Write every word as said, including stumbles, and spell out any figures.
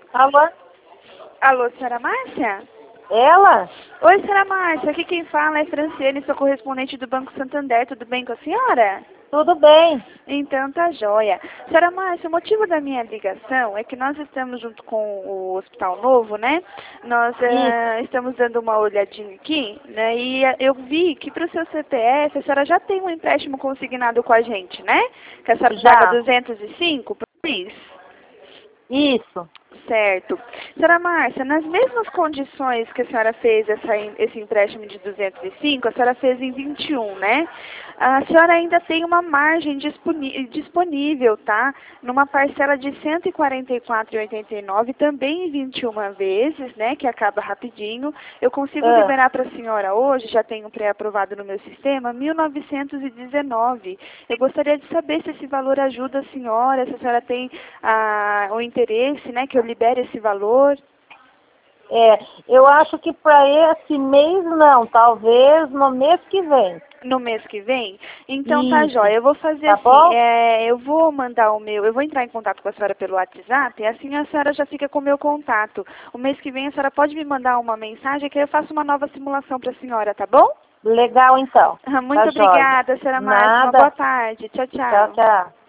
Alô? Alô, senhora Márcia? Ela? Oi, senhora Márcia. Aqui quem fala é Franciane, sou correspondente do Banco Santander. Tudo bem com a senhora? Tudo bem. Então tá joia. Senhora Márcia, o motivo da minha ligação é que nós estamos junto com o Hospital Novo, né? Nós uh, estamos dando uma olhadinha aqui, né? E uh, eu vi que para o seu C P F a senhora já tem um empréstimo consignado com a gente, né? Que a senhora Já. paga duzentos e cinco por mês. Isso. Certo. Senhora Márcia, nas mesmas condições que a senhora fez essa, esse empréstimo de duzentos e cinco, a senhora fez em vinte e um, né? A senhora ainda tem uma margem disponível, tá? Numa parcela de cento e quarenta e quatro reais e oitenta e nove centavos, também em vinte e uma vezes, né? Que acaba rapidinho. Eu consigo Ah. liberar para a senhora hoje, já tenho pré-aprovado no meu sistema, mil novecentos e dezenove. Eu gostaria de saber se esse valor ajuda a senhora, se a senhora tem ah, o interesse, né? Que eu libere esse valor. É, eu acho que para esse mês não, talvez no mês que vem. No mês que vem? Então tá Isso. jóia. Eu vou fazer Tá assim, bom? é, eu vou mandar o meu, eu vou entrar em contato com a senhora pelo WhatsApp e assim a senhora já fica com o meu contato. O mês que vem a senhora pode me mandar uma mensagem que eu faço uma nova simulação para a senhora, tá bom? Legal então. Muito Tá obrigada, jóia. senhora Márcia. Uma Nada. boa tarde. Tchau, Tchau, tchau. tchau.